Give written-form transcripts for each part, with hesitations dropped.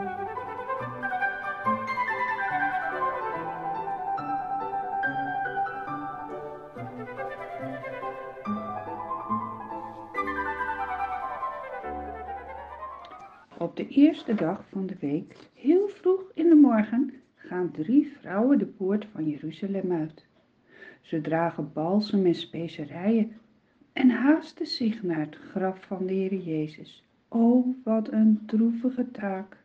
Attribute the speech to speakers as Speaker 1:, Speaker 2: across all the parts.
Speaker 1: Op de eerste dag van de week, heel vroeg in de morgen, gaan 3 vrouwen de poort van Jeruzalem uit. Ze dragen balsem en specerijen en haasten zich naar het graf van de Heer Jezus. O, wat een droevige taak!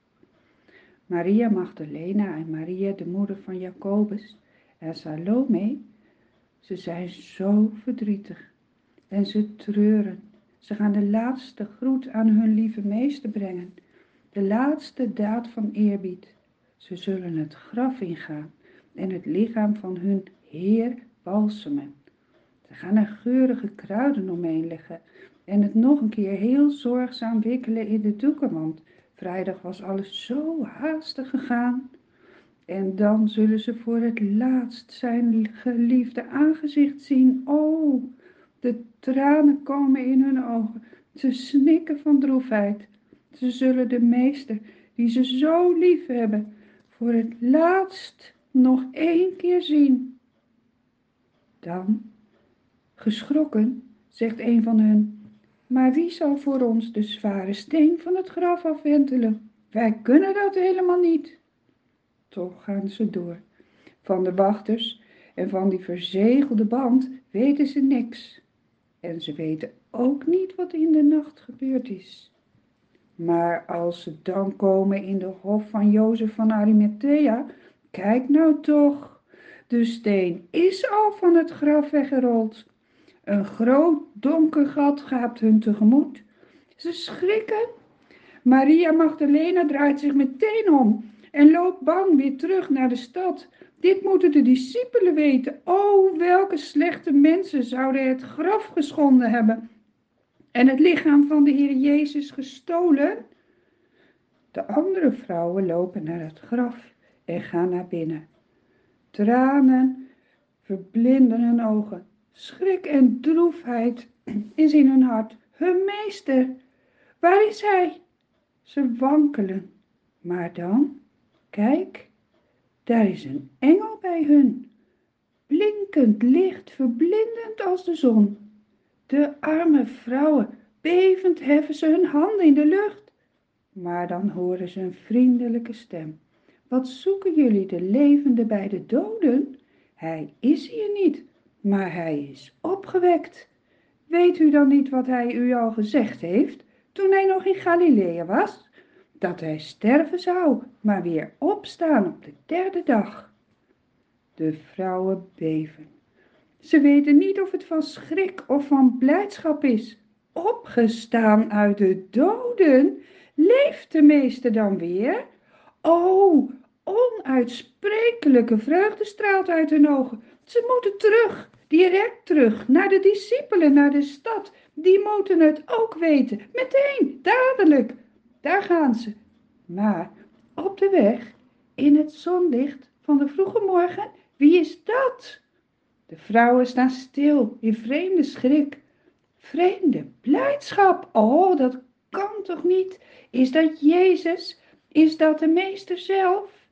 Speaker 1: Maria Magdalena en Maria, de moeder van Jacobus, en Salome, ze zijn zo verdrietig en ze treuren. Ze gaan de laatste groet aan hun lieve meester brengen, de laatste daad van eerbied. Ze zullen het graf ingaan en het lichaam van hun Heer balsemen. Ze gaan er geurige kruiden omheen leggen en het nog een keer heel zorgzaam wikkelen in de doeken, want vrijdag was alles zo haastig gegaan. En dan zullen ze voor het laatst zijn geliefde aangezicht zien. O, de tranen komen in hun ogen. Ze snikken van droefheid. Ze zullen de meester, die ze zo lief hebben, voor het laatst nog 1 keer zien. Dan, geschrokken, zegt een van hen: maar wie zal voor ons de zware steen van het graf afwentelen? Wij kunnen dat helemaal niet. Toch gaan ze door. Van de wachters en van die verzegelde band weten ze niks. En ze weten ook niet wat in de nacht gebeurd is. Maar als ze dan komen in de hof van Jozef van Arimathea, kijk nou toch, de steen is al van het graf weggerold. Een groot donker gat gaat hun tegemoet. Ze schrikken. Maria Magdalena draait zich meteen om en loopt bang weer terug naar de stad. Dit moeten de discipelen weten. O, welke slechte mensen zouden het graf geschonden hebben en het lichaam van de Heer Jezus gestolen? De andere vrouwen lopen naar het graf en gaan naar binnen. Tranen verblinden hun ogen. Schrik en droefheid is in hun hart. Hun meester, waar is hij? Ze wankelen. Maar dan, kijk, daar is een engel bij hun. Blinkend licht, verblindend als de zon. De arme vrouwen, bevend heffen ze hun handen in de lucht. Maar dan horen ze een vriendelijke stem. Wat zoeken jullie de levende bij de doden? Hij is hier niet, maar hij is opgewekt. Weet u dan niet wat hij u al gezegd heeft, toen hij nog in Galilea was? Dat hij sterven zou, maar weer opstaan op de 3e dag. De vrouwen beven. Ze weten niet of het van schrik of van blijdschap is. Opgestaan uit de doden, leeft de meester dan weer? O, onuitsprekelijke vreugde straalt uit hun ogen. Ze moeten terug, direct terug, naar de discipelen, naar de stad. Die moeten het ook weten, meteen, dadelijk. Daar gaan ze. Maar op de weg, in het zonlicht van de vroege morgen, wie is dat? De vrouwen staan stil in vreemde schrik. Vreemde blijdschap. Oh, dat kan toch niet? Is dat Jezus? Is dat de meester zelf?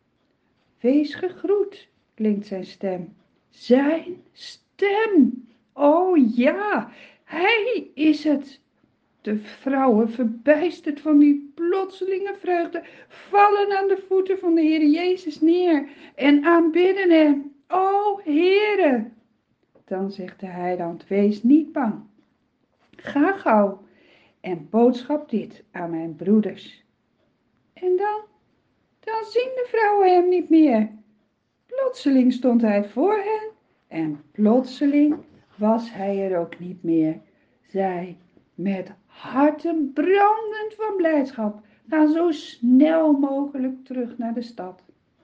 Speaker 1: Wees gegroet, klinkt zijn stem. Zijn stem. Oh ja, hij is het. De vrouwen, verbijsterd van die plotselinge vreugde, vallen aan de voeten van de Heer Jezus neer en aanbidden hem. O Heere! Dan zegt de heiland: wees niet bang. Ga gauw en boodschap dit aan mijn broeders. En dan zien de vrouwen hem niet meer. Plotseling stond hij voor hen en plotseling was hij er ook niet meer. Zij, met harten brandend van blijdschap, gaan zo snel mogelijk terug naar de stad.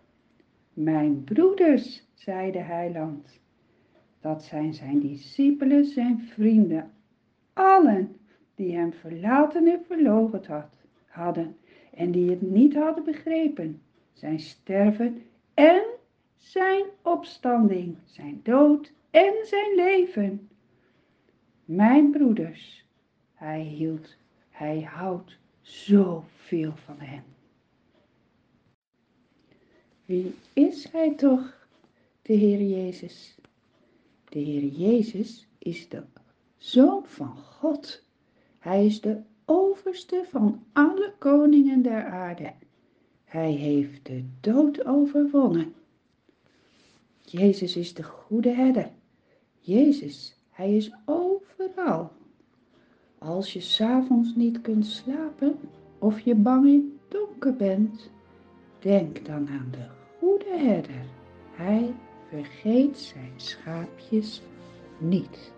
Speaker 1: Mijn broeders, zei de heiland, dat zijn zijn discipelen, zijn vrienden, allen die hem verlaten en verloochend hadden en die het niet hadden begrepen, zijn sterven en zijn opstanding, zijn dood en zijn leven. Mijn broeders, hij houdt zoveel van hen. Wie is hij toch, de Heer Jezus? De Heer Jezus is de Zoon van God. Hij is de overste van alle koningen der aarde. Hij heeft de dood overwonnen. Jezus is de goede herder. Jezus, hij is overal. Als je 's avonds niet kunt slapen of je bang in het donker bent, denk dan aan de goede herder. Hij vergeet zijn schaapjes niet.